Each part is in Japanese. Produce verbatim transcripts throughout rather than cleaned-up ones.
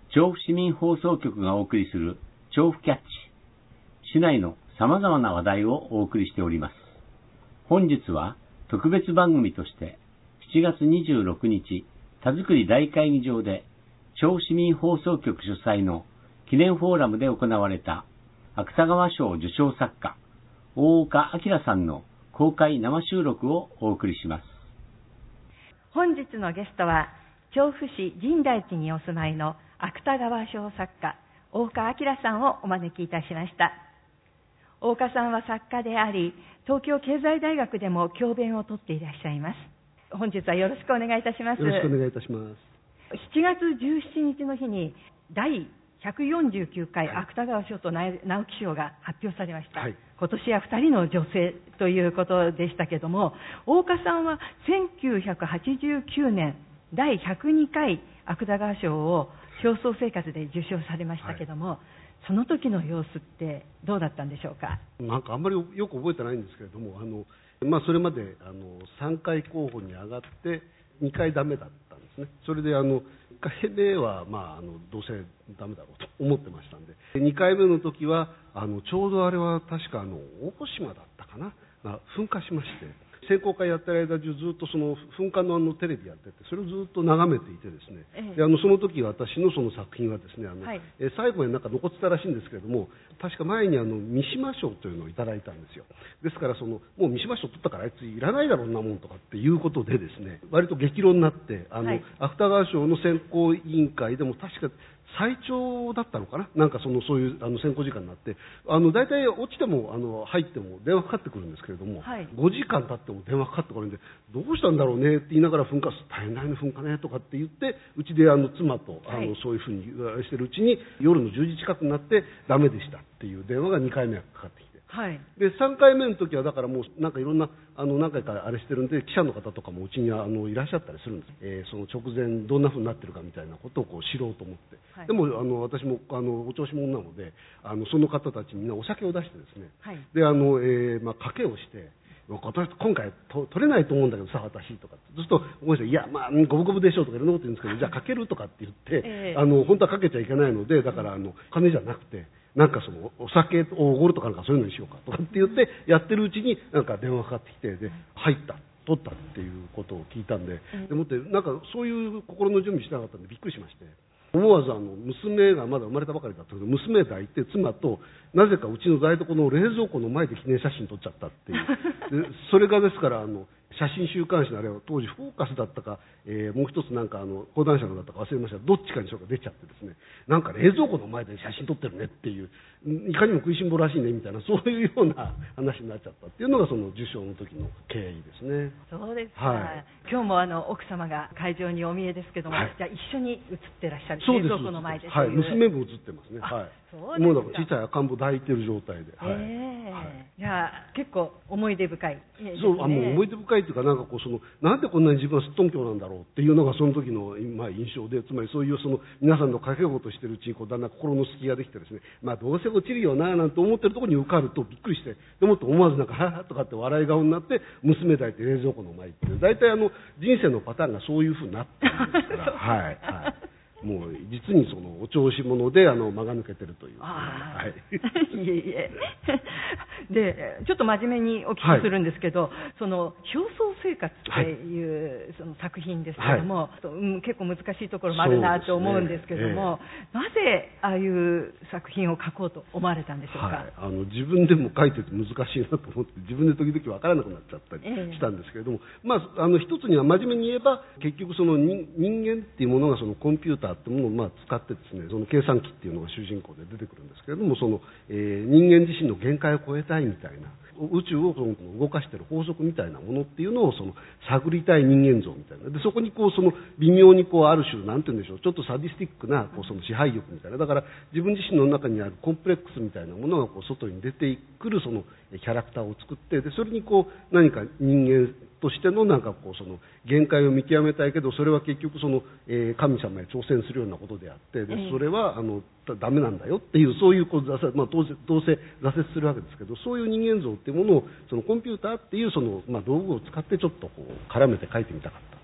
調布市民放送局がお送りする調布キャッチ。市内の様々な話題をお送りしております。本日は特別番組としてしちがつにじゅうろくにち、田作大会議場で調布市民放送局主催の記念フォーラムで行われた芥川賞受賞作家、大岡明さんの公開生収録をお送りします。 本日のゲストは、調布市深大地にお住まいの芥川賞作家、大岡明さんをお招きいたしました。大岡さんは作家であり、東京経済大学でも教鞭をとっていらっしゃいます。本日はよろしくお願いいたします。 よろしくお願いいたします。 しちがつじゅうしちにちの日に、第ひゃくよんじゅうきゅうかい芥川賞と直木賞が発表されました。はい、今年はふたりの女性ということでしたけども、大岡さんはせんきゅうひゃくはちじゅうきゅうねんだいひゃくにかい芥川賞を表層生活で受賞されましたけども、はい、その時の様子ってどうだったんでしょうか。 なんかあんまりよく覚えてないんですけれども、あの、まあ、それまであのさんかい候補に上がってにかいダメだったんですね。それであのいっかいめは、まあ、あのどうせダメだろうと思ってましたんで、にかいめの時はあのちょうどあれは確かあの大島だったかなが噴火しまして、選考会やってる間中ずっとその噴火のあのテレビやってて、それをずっと眺めていてですね、ええ、であのその時私のその作品はですね、あの、はい、え最後になんか残ってたらしいんですけれども、確か前にあの三島賞というのをいただいたんですよ。ですからそのもう三島賞取ったからあいついらないだろうなもんとかっていうことでですね、割と激論になってあの、はい、芥川賞の選考委員会でも確か最長だったのかな、なんかそのそういうあの選考時間になって、あの大体落ちてもあの入っても電話かかってくるんですけれども、はい、ごじかん経っても電話かかってくるんで、どうしたんだろうねって言いながら、噴火大変だよね噴火ねとかって言って、うちであの妻とあの、はい、そういうふうにしてるうちに夜のじゅうじ近くになってダメでしたっていう電話がにかいめかかってきて、はい、でさんかいめの時はだからもうなんかいろんなあの何回かあれしてるんで、記者の方とかもうちにあのいらっしゃったりするんです、えー、その直前どんなふうになってるかみたいなことをこう知ろうと思って、はい、でもあの私もあのお調子者なので、あのその方たちみんなお酒を出してですね、はい、であの、えーまあ、賭けをして、今回と取れないと思うんだけどさ私とかずっと思いました。いやまあ五分五分でしょうとかいろんなこと言うんですけど、じゃあかけるとかって言って、えー、あの本当はかけちゃいけないので、だからあの金じゃなくてなんかそのお酒をおごるとかなんかそういうのにしようかとかって言ってやってるうちになんか電話かかってきて、で入った取ったっていうことを聞いたんで、でもってなんかそういう心の準備してなかったんでびっくりしまして、思わずあの娘がまだ生まれたばかりだったので、娘抱いて妻となぜかうちの台所の冷蔵庫の前で記念写真撮っちゃったっていうで、それがですからあの写真週刊誌のあれは当時フォーカスだったか、えー、もう一つなんかあの講談社のだったか忘れました。どっちかにしようか出ちゃってですね、なんか冷蔵庫の前で写真撮ってるねっていう、いかにも食いしん坊らしいねみたいな、そういうような話になっちゃったっていうのがその受賞の時の経緯ですね。 そうですか、はい、今日もあの奥様が会場にお見えですけども、はい、じゃあ一緒に写ってらっしゃる、冷蔵庫の前で、 はい、娘も写ってますね。はい、そうですか。もうだから小さい赤ん坊抱いてる状態で、はい、 えーはい、じゃあ結構思い出深い、ね、 そう、あもう思い出深いっていうか、なんかこうそのなんでこんなに自分はすっとんきょうなんだろうっていうのがその時の、まあ、印象で、つまりそういうその皆さんの掛け事してるうちにこうだんだん心の隙ができてですね、まあどうせ落ちるよななんて思ってるところに受かるとびっくりして、でもっと思わずなんかははとかって笑い顔になって娘抱いて冷蔵庫の前っていう、大体あの人生のパターンがそういうふうになってるんですからはい、はいもう実にそのお調子者であの間が抜けてるという、 はい、いえいえでちょっと真面目にお聞きするんですけど、はい、その表層生活っていう、はい、その作品ですけども、はいうん、結構難しいところもあるなと思うんですけども、ねえー、なぜああいう作品を書こうと思われたんでしょうか。はい、あの自分でも書いてて難しいなと思って自分で時々分からなくなっちゃったりしたんですけれども、えー、まあ、あの一つには真面目に言えば結局その人間っていうものがそのコンピューターっていうものをまあ使ってですね、その計算機っていうのが主人公で出てくるんですけれども、その、えー、人間自身の限界を超えたいみたいな、宇宙をその動かしている法則みたいなものっていうのをその探りたい人間像みたいなで、そこにこうその微妙にこうある種なんて言うんでしょう、ちょっとサディスティックなこうその支配欲みたいな、だから自分自身の中にあるコンプレックスみたいなものがこう外に出てくるそのキャラクターを作って、でそれにこう何か人間としてのなんかこうその限界を見極めたいけど、それは結局その、えー、神様へ挑戦するようなことであって、でそれはあのダメなんだよっていう、そういうこう、まあ、どうせどうせ挫折するわけですけど、そういう人間像っていうものをそのコンピューターっていうその、まあ、道具を使ってちょっとこう絡めて書いてみたかったっ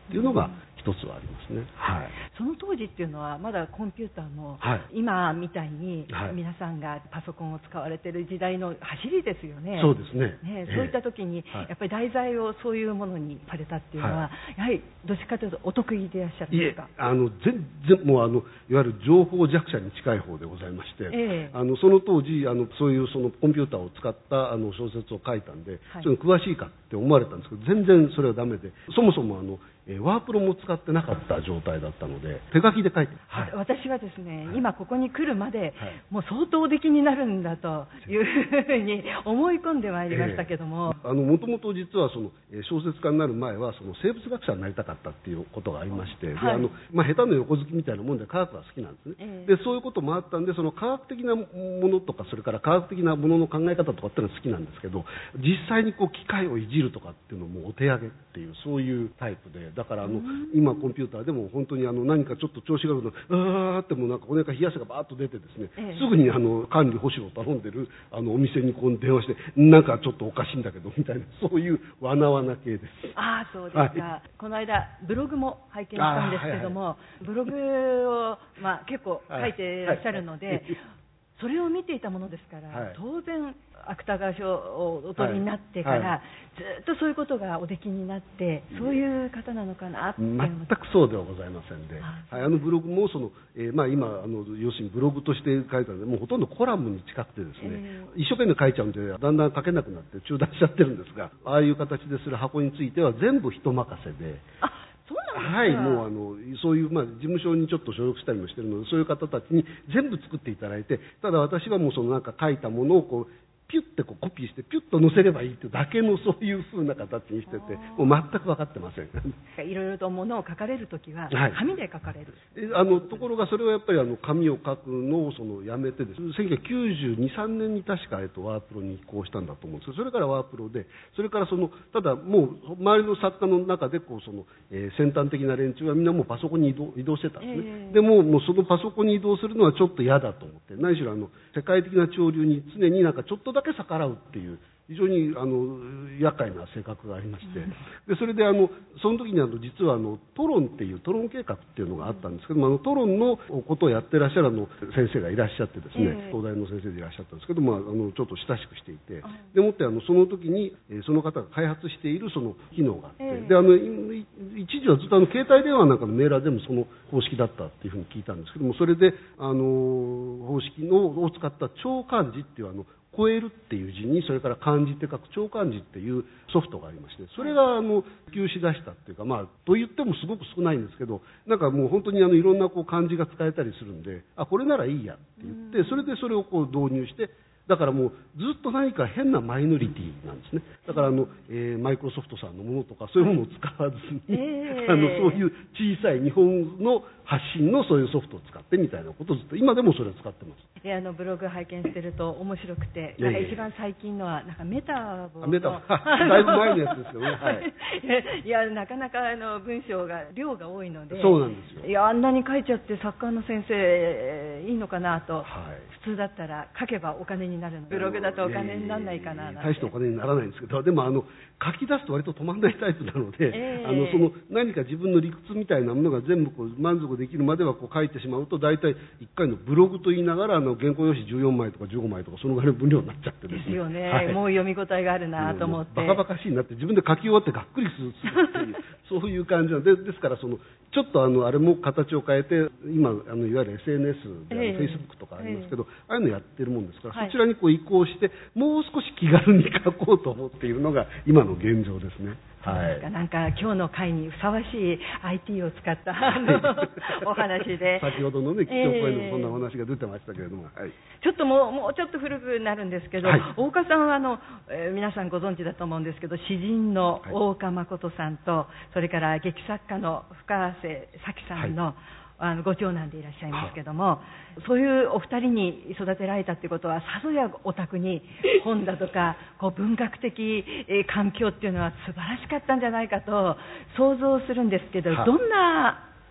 っていうのが一つはありますね。はい、 その当時っていうのはまだコンピューターも、 はい、 今みたいに皆さんがパソコンを使われている時代の走りですよね。 そうですね。 ね、そういった時に、えー、やっぱり題材をそういうものにされたっていうのは、はい、やはりどっちかというとお得意でいらっしゃるんですか。いえ、 あの全然もうあのいわゆる情報弱者に近い方でございまして、えー、あのその当時あのそういうそのコンピューターを使ったあの小説を書いたんで、はい、それ詳しいかって思われたんですけど、全然それはダメで、そもそもあのワープロも使ってなかった状態だったので手書きで書いて、 はい、私はですね、はい、今ここに来るまで、はい、もう相当出来になるんだというふうに思い込んでまいりましたけども、 えー、あのもともと実はその小説家になる前はその生物学者になりたかったっていうことがありまして、はい、であのまあ、下手の横好きみたいなもんで科学が好きなんですね、えー、でそういうこともあったんで、その科学的なものとかそれから科学的なものの考え方とかっていうのは好きなんですけど、実際にこう機械をいじるとかっていうのもお手上げっていうそういうタイプで、だからあの今コンピューターでも本当にあの何かちょっと調子が悪くなるとあーってもうなんかお腹冷や汗がバーッと出てですね、ええ、すぐにあの管理保守を頼んでるあのお店にこう電話してなんかちょっとおかしいんだけどみたいな、そういうわなわな系です。 ああ、そうですか、はい、この間ブログも拝見したんですけども、はいはい、ブログを、まあ、結構書いていらっしゃるので、はいはい、それを見ていたものですから、はい、当然芥川賞をお取りになってから、はいはい、ずっとそういうことがおできになって、そういう方なのかなって全くそうではございませんで、はい、あのブログもその、えーまあ、今あの要するにブログとして書いたのでもうほとんどコラムに近くてですね、えー、一生懸命書いちゃうんでだんだん書けなくなって中断しちゃってるんですが、ああいう形でする箱については全部人任せで。 あ、そうなんですか。 はい、もうあのそういう、まあ、事務所にちょっと所属したりもしてるので、そういう方たちに全部作っていただいて、ただ私はもうそのなんか書いたものをこうピュッてこうコピーしてピュッと載せればいいってだけのそういう風な形にしてて、もう全く分かってません。 いろいろとものを書かれるときは紙で書かれる、 はい、あのところがそれはやっぱりあの紙を書くのをそのやめてですね、せんきゅうひゃくきゅうじゅうに、さんねんに確か、えっと、ワープロに移行したんだと思うんですけど、それからワープロで、それからそのただもう周りの作家の中でこうその、えー、先端的な連中はみんなもうパソコンに移動、移動してたんですね、えー、でももうそのパソコンに移動するのはちょっと嫌だと思って、何しろあの世界的な潮流に常になんかちょっとだけ逆らうっていう非常にあの厄介な性格がありまして、でそれであのその時にあの実はあのトロンっていうトロン計画っていうのがあったんですけども、あのトロンのことをやってらっしゃるあの先生がいらっしゃってですね、えー、東大の先生でいらっしゃったんですけども、あのちょっと親しくしていて、でもってあのその時にその方が開発しているその機能があって、えー、であの一時はずっとあの携帯電話なんかのメーラーでもその方式だったっていうふうに聞いたんですけども、それであの方式のを使った超漢字っていうあの超えるっていう字にそれから漢字って書く超漢字っていうソフトがありまして、それがあの普及しだしたっていうか、まあと言ってもすごく少ないんですけど、なんかもう本当にあのいろんなこう漢字が使えたりするんで、あこれならいいやって言って、それでそれをこう導入して、だからもうずっと何か変なマイノリティなんですね。だからあの、えー、マイクロソフトさんのものとかそういうものを使わずに、えー、あのそういう小さい日本の発信のそういうソフトを使ってみたいなことをずっと今でもそれを使ってます。 いやあのブログ拝見してると面白くて、なんか一番最近のはなんかメタボのメタボだいぶ前のやつですよね。はい、 いやなかなかあの文章が量が多いので、 そうなんですよ。 いやあんなに書いちゃって作家の先生いいのかなと、はい、普通だったら書けばお金になるの、ブログだとお金にならないかななんて。 大してお金にならないんですけど、でもあの書き出すと割と止まんないタイプなので、えー、あのその何か自分の理屈みたいなものが全部こう満足できるまではこう書いてしまうと、大体いっかいのブログと言いながらあの原稿用紙じゅうよんまいとかじゅうごまいとかそのぐらいの分量になっちゃってですね。 ですよね、 はい、 もう読み応えがあるなと思って、 バカバカしいなって自分で書き終わってがっくりするっていうそういう感じなんで、ですからそのちょっとあのあれも形を変えて今あのいわゆる エスエヌエス で、えー、フェイスブックとかありますけど、えー、ああいうのやってるもんですから、はい、そちらにこう移行してもう少し気軽に書こうと思っているのが今の現状ですね。はい、 なんか今日の会にふさわしい アイティー を使ったお話で先ほどのね基調講演でもそんなお話が出てましたけれども、はい、 ちょっともう、もうちょっと古くなるんですけど、はい、大岡さんはあの、えー、皆さんご存知だと思うんですけど、詩人の大岡誠さんと、はい、それから劇作家の深瀬咲さんの、はい、あのご長男でいらっしゃいますけども、はい、そういうお二人に育てられたってことは、さぞやお宅に本だとかこう文学的、えー、環境っていうのは素晴らしかったんじゃないかと想像するんですけど、はい、どんな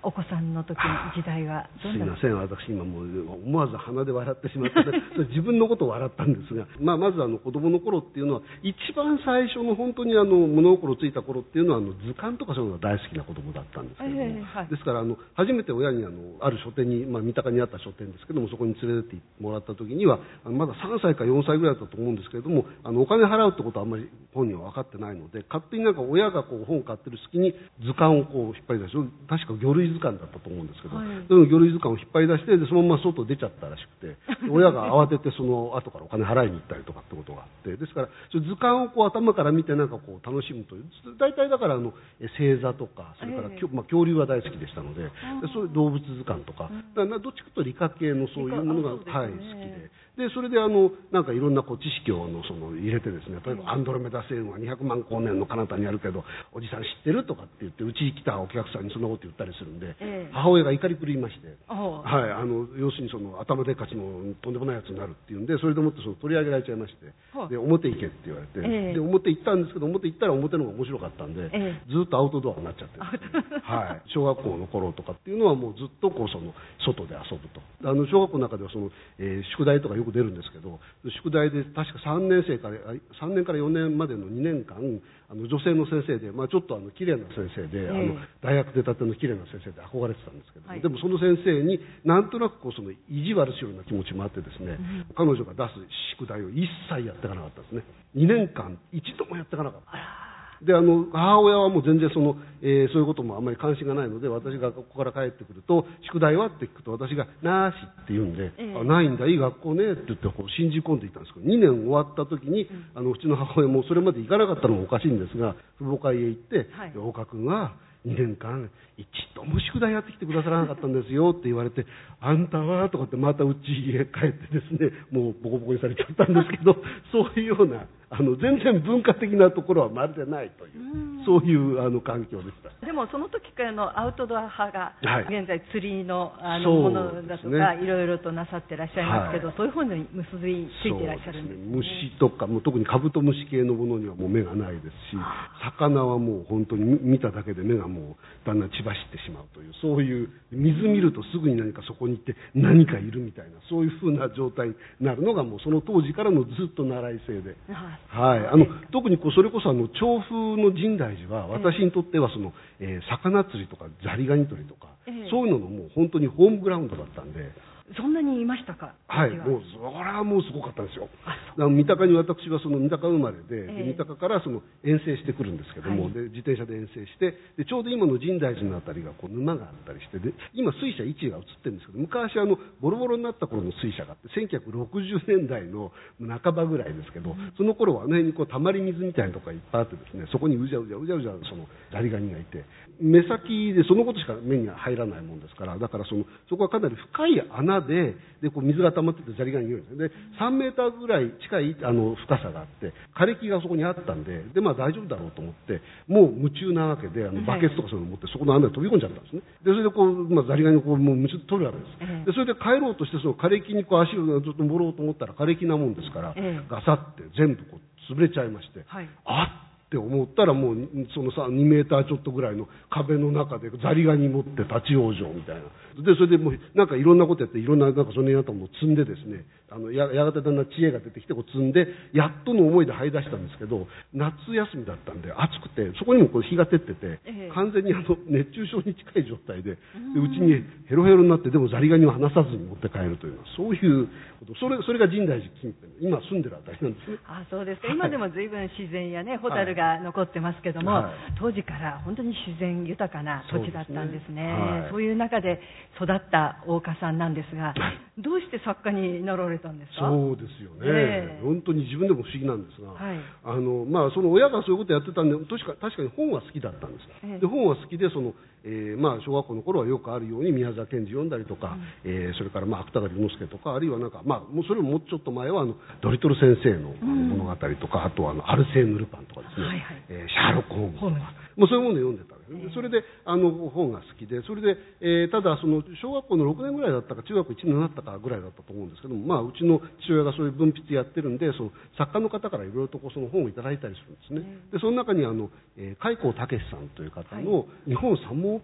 お子さんの時の時代はどんな。 すいません、私今もう思わず鼻で笑ってしまって、自分のことを笑ったんですが、まあ、まずあの子供の頃っていうのは一番最初の本当にあの物心ついた頃っていうのはあの図鑑とかそういうのが大好きな子供だったんですけれども、えーはい、ですからあの初めて親にあのある書店に、まあ、三鷹にあった書店ですけども、そこに連れてってもらった時にはあのまださんさいかよんさいぐらいだったと思うんですけれども、あのお金払うってことはあんまり本人は分かってないので、勝手になんか親がこう本を買ってる隙に図鑑をこう引っ張り出して、確か魚類図鑑だったと思うんですけど、はい、その魚類図鑑を引っ張り出して、でそのまま外出ちゃったらしくて、親が慌ててその後からお金払いに行ったりとかってことがあって、ですからその図鑑をこう頭から見てなんかこう楽しむという、大体だからあの星座とか、それから、えーまあ、恐竜は大好きでしたので、でそういう動物図鑑とか、だからどっちかというと理科系のそういうものが、ね、はい、好きで。でそれであのなんかいろんなこう知識をのその入れてですね、例えばアンドロメダ星雲はにひゃくまん光年の彼方にあるけどおじさん知ってるとかって言って、うちに来たお客さんにそんなこと言ったりするんで、えー、母親が怒り狂いまして、はい、あの要するにその頭でっかちのとんでもないやつになるっていうんで、それでもってその取り上げられちゃいまして、で表行けって言われて、えー、で表行ったんですけど、表行ったら表の方が面白かったんで、えー、ずっとアウトドアになっちゃってるんですね、はい、小学校の頃とかっていうのはもうずっとこうその外で遊ぶと、あの小学校の中ではその、えー、宿題とかよく出るんですけど、宿題で確かさんねん生からさんねんからよねんまでのにねんかん、あの女性の先生で、まあ、ちょっとあの綺麗な先生で、えー、あの大学出たての綺麗な先生で憧れてたんですけど、はい、でもその先生になんとなくこうその意地悪しような気持ちもあってですね、うん、彼女が出す宿題を一切やっていかなかったですね。にねんかん一度もやっていかなかった。であの母親はもう全然その、えー、そういうこともあんまり関心がないので、私が学校から帰ってくると宿題はって聞くと、私がなーしって言うんで、えー、あないんだいい学校ねって言ってこう信じ込んでいたんですけど、にねん終わった時に、うん、あのうちの母親もそれまで行かなかったのもおかしいんですが、父母会へ行って、はい、大岡君はにねんかん一度も宿題やってきてくださらなかったんですよって言われて、あんたはとかってまたうちへ帰ってですね、もうボコボコにされちゃったんですけど、そういうようなあの全然文化的なところはまるでないという、そういうあの環境でした。 でもその時からのアウトドア派が、はい、現在釣りのあのものだとか、ね、いろいろとなさってらっしゃいますけど、はい、そういう方に結びついていらっしゃるんですね。 そうですね、虫とかもう特にカブトムシ系のものにはもう目がないですし、魚はもう本当に見ただけで目がもうだんだん血走ってしまうという、そういう水見るとすぐに何かそこに行って何かいるみたいな、そういう風な状態になるのがもうその当時からのずっと習い性で、はい、あの特にこうそれこそあの調布の深大寺は私にとってはその、えー、魚釣りとかザリガニ釣りとか、えー、そういうののもう本当にホームグラウンドだったんで。 そんなにいましたか。 はい、もうそれはもうすごかったんですよ。三鷹に私はその三鷹生まれで、えー、三鷹からその遠征してくるんですけども、はい、で自転車で遠征して、でちょうど今の深大寺のあたりがこう沼があったりして、で今水車いちが映ってるんですけど、昔あのボロボロになった頃の水車があって、せんきゅうひゃくろくじゅうねんだいの半ばぐらいですけど、うん、その頃はあの辺にこうたまり水みたいなとこがいっぱいあってですね、そこにうじゃうじゃうじゃうじゃそのザリガニがいて、目先でそのことしか目には入らないもんですから、だからそのそこはかなり深い穴で、でこう水が溜まっててザリガニがいるんですよ。でさんメーターぐらい近いあの深さがあって、枯れ木がそこにあったんで、でまあ大丈夫だろうと思って、もう夢中なわけで、あのバケツとかそういうの持ってそこの穴に飛び込んじゃったんですね。でそれでこう、まあ、ザリガニをこうもう夢中で取るわけです。でそれで帰ろうとしてその枯れ木にこう足をずっと盛ろうと思ったら枯れ木なもんですから、ガサって全部こう潰れちゃいまして、はい、あっって思ったらもうそのさにメーターちょっとぐらいの壁の中でザリガニ持って立ち往生みたいな。でそれでもうなんかいろんなことやっていろんななんかその辺あったものを積んでですね、あの や, やがてだんだん知恵が出てきてこう積んでやっとの思いで這い出したんですけど、夏休みだったんで暑くてそこにもこう日が照ってて、完全にあの熱中症に近い状態で、でうちにヘロヘロになって、でもザリガニを離さずに持って帰るというのはそういうこと、それそれが深大寺近辺今住んでるあたりなんですね。 あ、そうですか。今でも随分自然やね、ホタルが残ってますけども、はい、当時から本当に自然豊かな土地だったんですね。そうですね、はい、そういう中で育った大岡さんなんですが、どうして作家になられたんですか。 そうですよね、えー、本当に自分でも不思議なんですが、はい、あのまあ、その親がそういうことやってたんで確か、確かに本は好きだったんです。えー、で本は好きでその、えーまあ、小学校の頃はよくあるように宮沢賢治読んだりとか、うん、えー、それから、まあ、芥川龍之介とか、あるいはなんか、まあ、もうそれももうちょっと前はあのドリトル先生の物語とか、うん、あとはあのアルセーヌ・ルパンとかですね、はいはい、えー、シャーロック・ホームズとか、もうそういうものを読んでたんです。でそれであの本が好きで、それで、えー、ただその小学校のろくねんぐらいだったか中学いちねんになったかぐらいだったと思うんですけども、まあ、うちの父親がそういう文筆やってるんで、その作家の方からいろいろとこうその本をいただいたりするんですね。でその中にあの、えー、開高武さんという方の日本三文オペラ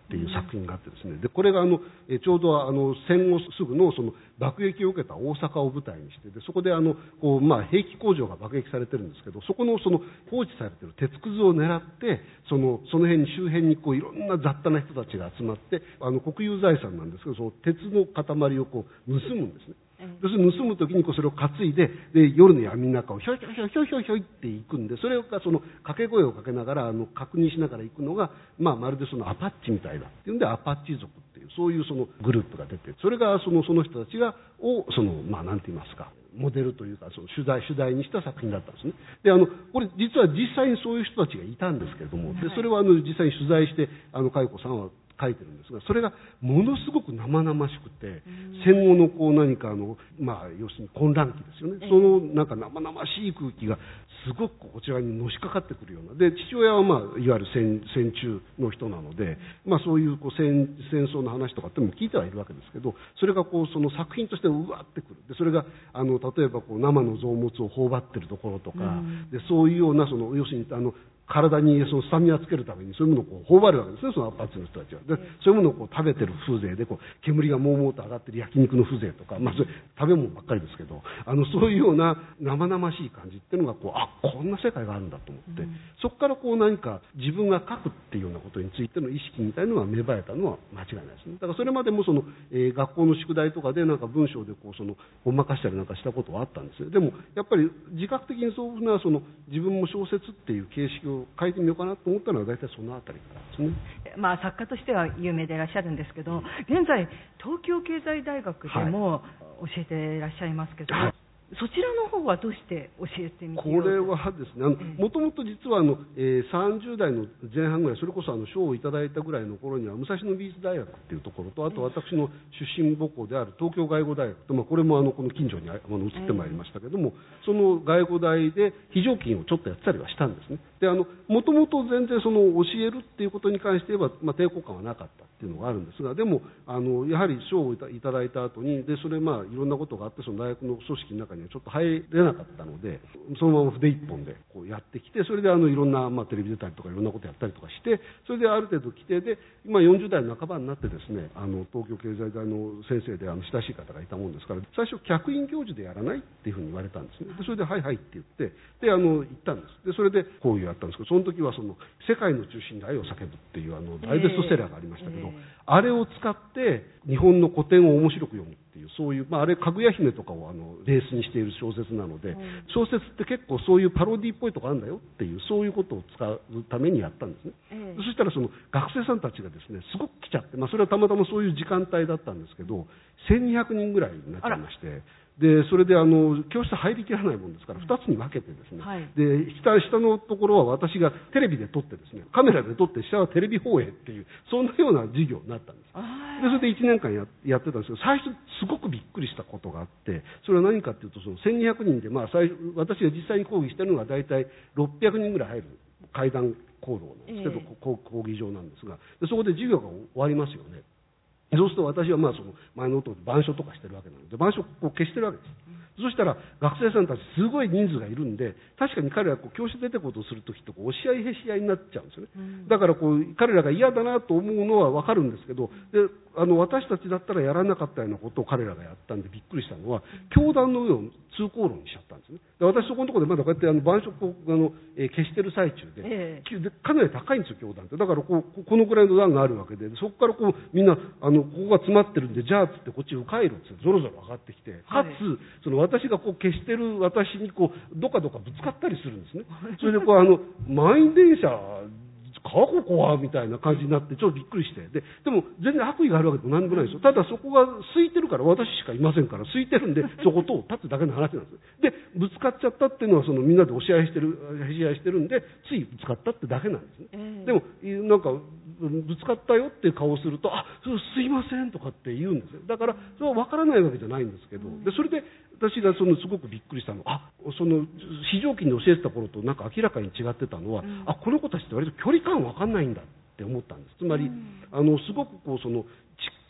っていう作品があってですね、でこれがあのちょうどあの戦後すぐのその爆撃を受けた大阪を舞台にして、でそこであのこう、まあ、兵器工場が爆撃されてるんですけど、そこのその放置されてる鉄くずを狙ってそのその辺に周辺にこういろんな雑多な人たちが集まって、あの国有財産なんですけど、その鉄の塊をこう盗むんですね。でそれ盗む時にこうそれを担いで、で夜の闇の中をひょいひょいひょいひょいひょいひょいって行くんで、それがその掛け声をかけながらあの確認しながら行くのが、まあ、まるでそのアパッチみたいだっていうんで、アパッチ族っていうそういうそのグループが出て、それがそのその人たちがをそのまあなんて言いますか、モデルというかその取材取材にした作品だったんですね。であのこれ実は実際にそういう人たちがいたんですけれども、でそれはあの実際に取材してあの佳代子さんは書いてるんですが、それがものすごく生々しくて、戦後のこう何かあの、まあ、要するに混乱期ですよね、そのなんか生々しい空気がすごくこちらにのしかかってくるような、で父親は、まあ、いわゆる戦戦中の人なので、まあ、そういうこう 戦, 戦争の話とかっても聞いてはいるわけですけど、それがこうその作品としてうわってくる。でそれがあの例えばこう生の臓物を頬張ってるところとか、でそういうようなその要するにあの体にそのスタミナをつけるためにそういうものをこう頬張るわけですね、そのアパッチの人たちは。でそういうものをこう食べてる風情でこう煙がもうもうと上がってる焼肉の風情とか、まあ、それ食べ物ばっかりですけど、あのそういうような生々しい感じっていうのがこう、あこんな世界があるんだと思って、うん、そこからこう何か自分が書くっていうようなことについての意識みたいなのが芽生えたのは間違いないですね。だからそれまでもその、えー、学校の宿題とかでなんか文章でこうそのごまかしたりなんかしたことはあったんですよ。でもやっぱり自覚的にそういうふうなその自分も小説っていう形式を書いてみようかなと思ったのは大体そのあたりからですね。 まあ、作家としては有名でいらっしゃるんですけど、現在東京経済大学でも教えていらっしゃいますけど、はい、そちらの方はどうして教えてみてこれはですね、もともと実はあの、えー、さんじゅう代の前半ぐらい、それこそあの賞をいただいたぐらいの頃には武蔵野美術大学っていうところと、あと私の出身母校である東京外語大学と、まあ、これもあのこの近所にあの移ってまいりましたけども、その外語大で非常勤をちょっとやったりはしたんですね。であのもともと全然その教えるっていうことに関して言えば、まあ、抵抗感はなかったっていうのがあるんですが、でもあのやはり賞をいただいた後に、でそれまあいろんなことがあって、その大学の組織の中にはちょっと入れなかったので、そのまま筆一本でこうやってきて、それであのいろんな、まあ、テレビ出たりとかいろんなことやったりとかして、それである程度規定で、今よんじゅう代の半ばになってですね、あの東京経済大の先生であの親しい方がいたもんですから、最初客員教授でやらないっていうふうに言われたんですね。でそれではいはいって言って、であの行ったんです。でそれでこういうやったんですけど、その時はその世界の中心で愛を叫ぶっていうあの大ベストセラーがありましたけど、えーえー、あれを使って日本の古典を面白く読むっていう、そういう、まあ、あれかぐや姫とかをあのベースにしている小説なので、うん、小説って結構そういうパロディっぽいとこあるんだよっていう、そういうことを使うためにやったんですね。えー、そしたらその学生さんたちがですねすごく来ちゃって、まあ、それはたまたまそういう時間帯だったんですけど、せんにひゃくにんぐらいになっちゃいまして、でそれであの教室入りきらないもんですからふたつに分けてですね、はい、で 下, 下のところは私がテレビで撮ってですね、カメラで撮って、下はテレビ放映っていう、そんなような授業になったんです。でそれでいちねんかん や, やってたんですけど、最初すごくびっくりしたことがあって、それは何かっていうと、そのせんにひゃくにんで、まあ、最初私が実際に講義してるのが大体ろっぴゃくにんぐらい入る階段講堂なんですけど、えー、講義場なんですが、でそこで授業が終わりますよね。そうすると私はまあその前の音で板書とかしてるわけなので、板書を消してるわけです。そしたら学生さんたちすごい人数がいるんで、確かに彼らこう教室出てことをするときってこう押し合いへし合いになっちゃうんですよね。うん、だからこう彼らが嫌だなと思うのはわかるんですけど、であの私たちだったらやらなかったようなことを彼らがやったんでびっくりしたのは、教壇の上を通行路にしちゃったんですね。で私そこのところでまだこうやってあの板書をあの、えー、消してる最中で、えー、でかなり高いんですよ教壇って。だからこうこのくらいの段があるわけで、そこからこうみんなあのここが詰まってるんで、じゃあつってこっち迂回路ってゾロゾロ上がってきて、かつ、はい、その私がこう消してる私にこうどかどかぶつかったりするんですね。それでこうあの満員電車かここはみたいな感じになってちょっとびっくりして、ででも全然悪意があるわけでも何でもないですよ。ただそこが空いてるから、私しかいませんから空いてるんでそことを立つだけの話なんですでぶつかっちゃったっていうのはそのみんなで押し合いしてるへし合いしてるんで、ついぶつかったってだけなんですね。えー、でもなんかぶつかったよっていう顔をすると、あすいませんとかって言うんですよ。だからそれは分からないわけじゃないんですけど、でそれで私がそのすごくびっくりしたのは、あその非常勤で教えてた頃となんか明らかに違ってたのは、うん、あこの子たちって割と距離感分かんないんだって思ったんです。つまり、うん、あのすごくこうその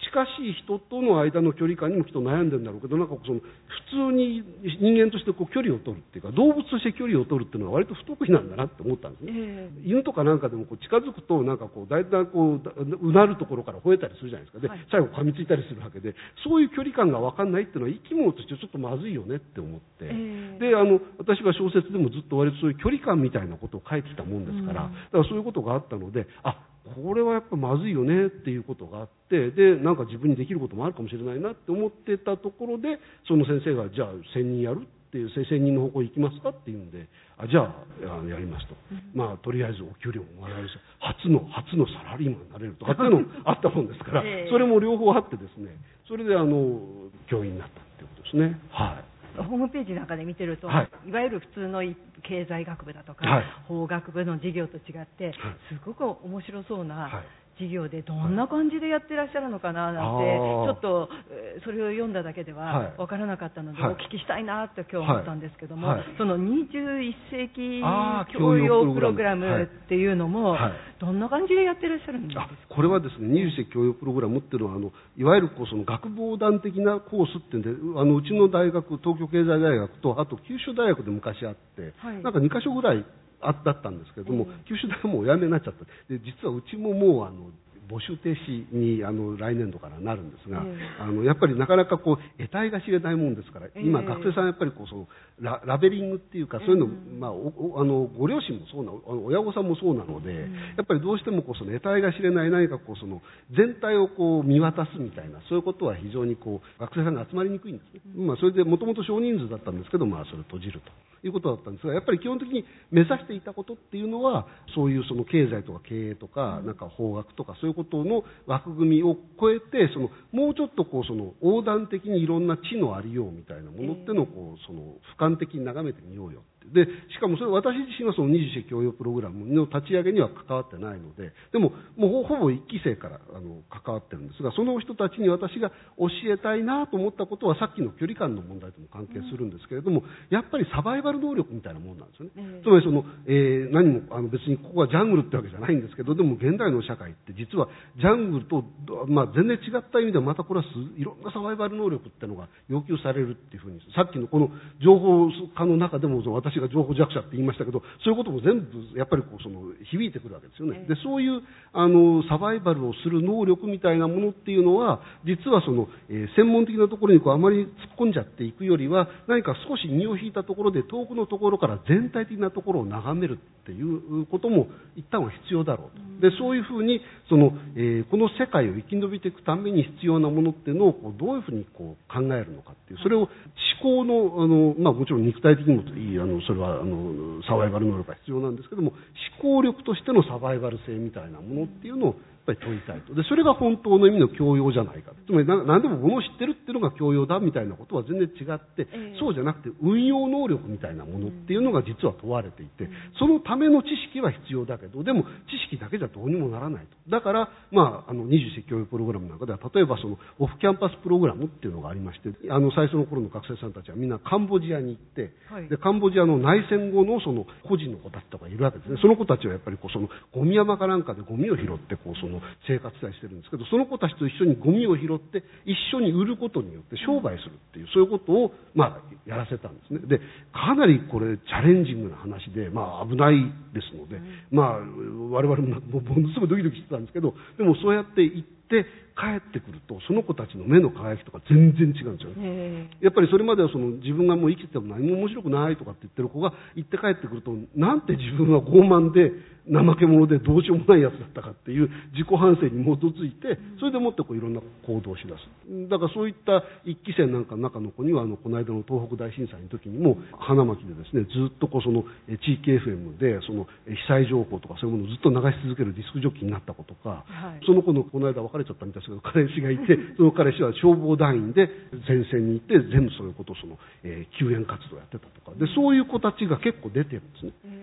近しい人との間の距離感にもきっと悩んでるんだろうけど、なんかその普通に人間としてこう距離を取るっていうか、動物として距離を取るっていうのは割と不得意なんだなって思ったんですね。えー、犬とかなんかでもこう近づくとなんかこうだいたいこううなるところから吠えたりするじゃないですか。で、はい、最後噛みついたりするわけで、そういう距離感が分かんないっていうのは生き物としてちょっとまずいよねって思って、えー、であの私は小説でもずっと割とそういう距離感みたいなことを書いてきたもんですから、うん、だからそういうことがあったので、あ、これはやっぱまずいよねっていうことがあって、でなんか自分にできることもあるかもしれないなって思ってたところで、その先生がじゃあせんにんやるっていう、せんにんの方向行きますかっていうんで、あ、じゃあやりますと、まあとりあえずお給料ももらえるし、初の初のサラリーマンになれるとかっていうのもあったもんですから、それも両方あってですね、それであの教員になったっていうことですね。はい。 ホームページなんかで見てると、 はい、 いわゆる普通の経済学部だとか、はい、法学部の授業と違って、はい、すごく面白そうな授業でどんな感じでやってらっしゃるのかななんて、はい、ちょっとそれを読んだだけでは分からなかったので、はい、お聞きしたいなと今日思ったんですけども、はい、そのにじゅういっ世紀教養プログラムっていうのも、はいはい、どんな感じでやってらっしゃるんですか？ これはですね、にじゅういっ世紀教養プログラムっていうのはあのいわゆるこうその学部横断的なコースっていうんで、あのうちの大学、東京経済大学とあと九州大学で昔あって、はい、なんかにカ所ぐらいあだったんですけれども、えー、九州大学もお辞めになっちゃった。で実はうちももうあの募集停止にあの来年度からなるんですが、えー、あのやっぱりなかなかこう得体が知れないもんですから、今、えー、学生さんやっぱりこうその ラ, ラベリングっていうか、そういうの、えーまあ、おあのご両親もそうな、親御さんもそうなので、えー、やっぱりどうしてもこうその得体が知れない何かこうその全体をこう見渡すみたいな、そういうことは非常にこう学生さんが集まりにくいんですね。うん、まあ、それでもともと少人数だったんですけど、まあ、それを閉じるということだったんですが、やっぱり基本的に目指していたことっていうのは、そういうその経済とか経営とか、なんか法学とかそういうことの枠組みを超えて、そのもうちょっとこうその横断的にいろんな知のありようみたいなものっていうのをこうその俯瞰的に眺めてみようよって。でしかもそれ私自身はそのにじゅう世紀教養プログラムの立ち上げには関わってないので、でももうほぼいっき生からあの関わってるんですが、その人たちに私が教えたいなと思ったことはさっきの距離感の問題とも関係するんですけれども、やっぱりサバイバル能力みたいなものなんですよね。うん、つまりその、えー、何もあの別にここはジャングルってわけじゃないんですけど、でも現代の社会って実はジャングルと、まあ、全然違った意味ではまたこれはすいろんなサバイバル能力ってのが要求されるっていうふうに、さっきのこの情報化の中でもその私が情報弱者って言いましたけど、そういうことも全部やっぱりこうその響いてくるわけですよね。でそういうあのサバイバルをする能力みたいなものっていうのは、実はその、えー、専門的なところにこうあまり突っ込んじゃっていくよりは、何か少し身を引いたところで遠くのところから全体的なところを眺めるっていうことも一旦は必要だろうと。でそういうふうにその、えー、この世界を生き延びていくために必要なものっていうのをこうどういうふうにこう考えるのかっていう、それを思考の、あの、まあ、もちろん肉体的にもいい、あのそれはあのサバイバル能力が必要なんですけども、思考力としてのサバイバル性みたいなものっていうのをやっぱり問いたいと。でそれが本当の意味の教養じゃないか。つまり何でもものを知ってるっていうのが教養だみたいなことは全然違って、えー、そうじゃなくて運用能力みたいなものっていうのが実は問われていて、そのための知識は必要だけど、でも知識だけじゃどうにもならないと。だから、まあ、あのにじゅう世紀教育プログラムなんかでは、例えばそのオフキャンパスプログラムっていうのがありまして、あの最初の頃の学生さんたちはみんなカンボジアに行って、はい、でカンボジアの内戦後のその孤児の子たちとかいるわけですね。その子たちはやっぱりこうそのゴミ山かなんかでゴミを拾ってこうその生活したりしてるんですけど、その子たちと一緒にゴミを拾って一緒に売ることによって商売するっていう、そういうことをまあやらせたんですね。でかなりこれチャレンジングな話で、まあ危ないですので、まあ我々もものすごいドキドキしてたんですけど、でもそうやって行って帰ってくると、その子たちの目の輝きとか全然違うんですよね。やっぱりそれまではその自分がもう生きてても何も面白くないとかって言ってる子が行って帰ってくると、なんて自分は傲慢で怠け者でどうしようもないやつだったかっていう自己反省に基づいて、それでもってこういろんな行動をしだす。だからそういった一期生なんかの中の子には、あのこの間の東北大震災の時にも花巻でですね、ずっとこうその地域 エフエム でその被災情報とかそういうものをずっと流し続けるディスクジョッキーになった子とか、はい、その子のこの間別れちゃったみたいですけど、彼氏がいて、その彼氏は消防団員で前線に行って全部そういうことをその、えー、救援活動をやってたとかで、そういう子たちが結構出てるんですね。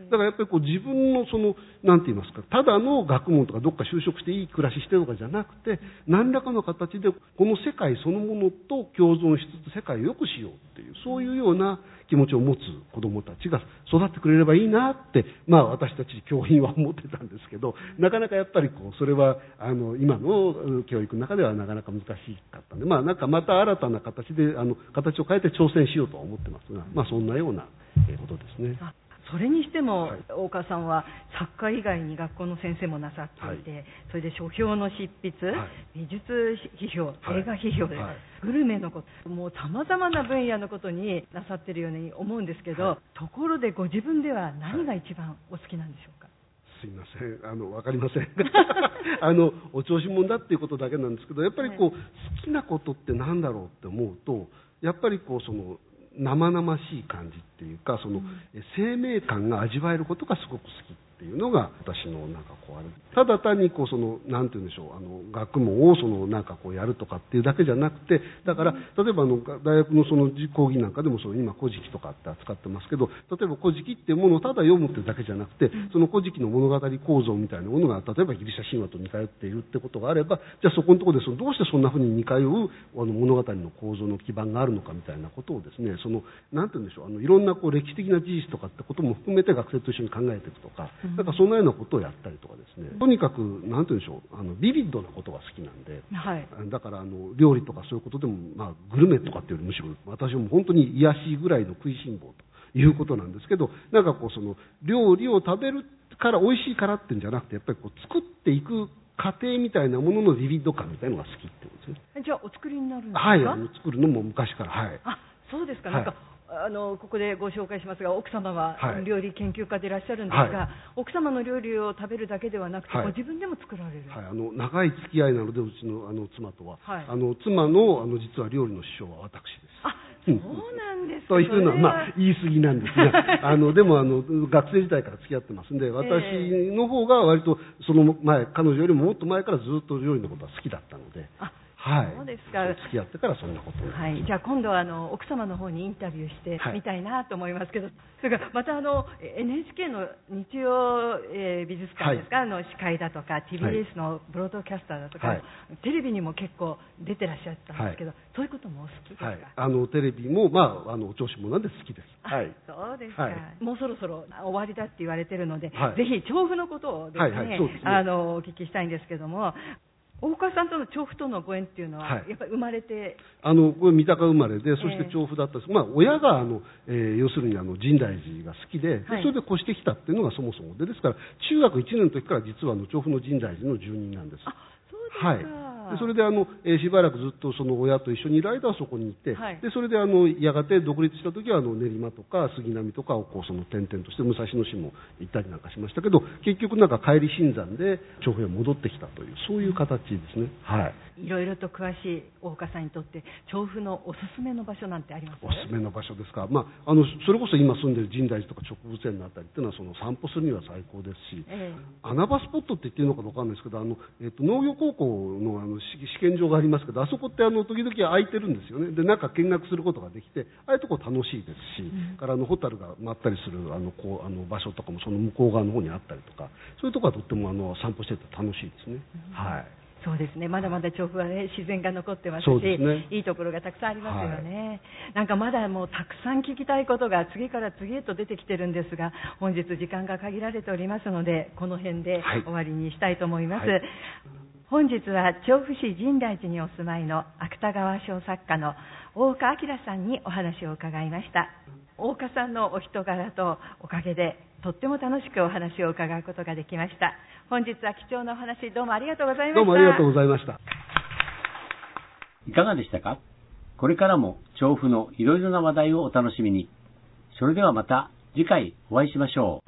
だからやっぱりこう自分のその、なんて言いますか、ただの学問とかどっか就職していい暮らししてるとかじゃなくて、何らかの形でこの世界そのものと共存しつつ世界を良くしようっていう、そういうような気持ちを持つ子どもたちが育ってくれればいいなって、まあ私たち教員は思ってたんですけど、なかなかやっぱりこう、それはあの今の教育の中ではなかなか難しかったんで、まあなんかまた新たな形で、あの、形を変えて挑戦しようとは思ってますが、まあそんなようなことですね。 それにしても、 はい、 大岡さんは作家以外に学校の先生もなさっていて、はい、それで書評の執筆、はい、美術批評、映画批評で、はい、グルメのこと、もうさまざまな分野のことになさっているように思うんですけど、はい、ところでご自分では何が一番お好きなんでしょうか？ すいません、あの分かりませんあのお調子者だっていうことだけなんですけど、やっぱりこう、はい、好きなことって何だろうって思うと、やっぱりこうその生々しい感じっていうか、その、うん、生命感が味わえることがすごく好きっていうのが私のなんかこうある。ただ単にこうそのなんて言うんでしょう、あの学問をそのなんかこうやるとかっていうだけじゃなくて、だから例えばあの大学のその講義なんかでもその今古事記とかって扱ってますけど、例えば古事記っていうものをただ読むっていうだけじゃなくて、その古事記の物語構造みたいなものが例えばギリシャ神話と似通っているってことがあれば、じゃあそこのところでそのどうしてそんなふうに似通うあの物語の構造の基盤があるのかみたいなことをですね、そのなんて言うんでしょう、あのいろんなこう歴史的な事実とかってことも含めて学生と一緒に考えていくとか、なんかそんなようなことをやったりとかですね、とにかくなんて言うんでしょう、あのビビッドなことが好きなんで、はい、だからあの料理とかそういうことでも、まあ、グルメとかっていうよりむしろ私はもう本当に癒しいぐらいの食いしん坊ということなんですけど、なんかこうその料理を食べるから美味しいからってんじゃなくて、やっぱりこう作っていく過程みたいなもののビビッド感みたいなのが好きってことですね。 じゃあお作りになるんですか？ はい、あの作るのも昔から。はい。 あ、そうですか。なんか、はい、あのここでご紹介しますが、奥様は料理研究家でいらっしゃるんですが、はい、奥様の料理を食べるだけではなくて、はい、ご自分でも作られる。 はい、あの長い付き合いなので、うちのあの妻とは、はい、あの妻のあの実は料理の師匠は私です。 あ、そうなんですか。 というのは、まあ、言い過ぎなんですが、あのでもあの学生時代から付き合ってますんで、私の方が割とその前、彼女よりももっと前からずっと料理のことは好きだったので。あ、はい、 そうですか。 付き合ってからそんなことを。 はい、じゃあ今度はあの奥様の方にインタビューしてみたいなと思いますけど、はい、それからまたあの エヌエイチケー の日曜、えー、美術館ですか、はい、あの司会だとか ティービーエス のブロードキャスターだとか、はい、テレビにも結構出てらっしゃったんですけど、はい、そういうこともお好きですか？はい、 あのテレビも、まあ、あのお調子者なんで好きです。はい、 そうですか、はい、もうそろそろ終わりだって言われてるので、はい、ぜひ調布のことをですね、はいはい、そうですね、あのお聞きしたいんですけども、大岡さんとの調布とのご縁っていうのは、はい、やっぱり生まれて、 あのこれ三鷹生まれで、そして調布だったんです、えー、まあ、親があの、えー、要するにあの神大寺が好きで、でそれで越してきたっていうのがそもそもで、ですから中学いちねんの時から実はあの調布の神大寺の住人なんです。 あ、そうですか。 はい、でそれであの、えー、しばらくずっとその親と一緒にいる間はそこにいて、はい、でそれであのやがて独立した時はあの練馬とか杉並とかをこうその転々として武蔵野市も行ったりなんかしましたけど、結局なんか帰り新山で調布へ戻ってきたという、そういう形ですね。はい、 いろいろと詳しい大岡さんにとって調布のおすすめの場所なんてありますか？ おすすめの場所ですか、まあ、あのそれこそ今住んでる神大寺とか植物園のあたりっていうのはその散歩するには最高ですし、えー、穴場スポットって言っていいのかどうかわかんないですけど、あの、えー、と農業高校のあの試験場がありますけど、あそこってあの時々空いてるんですよね。で中見学することができて、ああいうとこ楽しいですし、うん、からあのホタルが舞ったりするあのこうあの場所とかもその向こう側の方にあったりとか、そういうところはとってもあの散歩してて楽しいですね。うん、はい、 そうですね、まだまだ調布は、ね、自然が残ってますし、ね、いいところがたくさんありますよね。はい、なんかまだもうたくさん聞きたいことが次から次へと出てきてるんですが、本日時間が限られておりますので、この辺で終わりにしたいと思います。はい、本日は調布市深大寺にお住まいの芥川賞作家の大岡明さんにお話を伺いました。大岡さんのお人柄とおかげでとっても楽しくお話を伺うことができました。本日は貴重なお話どうもありがとうございました。 どうもありがとうございました。 いかがでしたか？これからも調布のいろいろな話題をお楽しみに。それではまた次回お会いしましょう。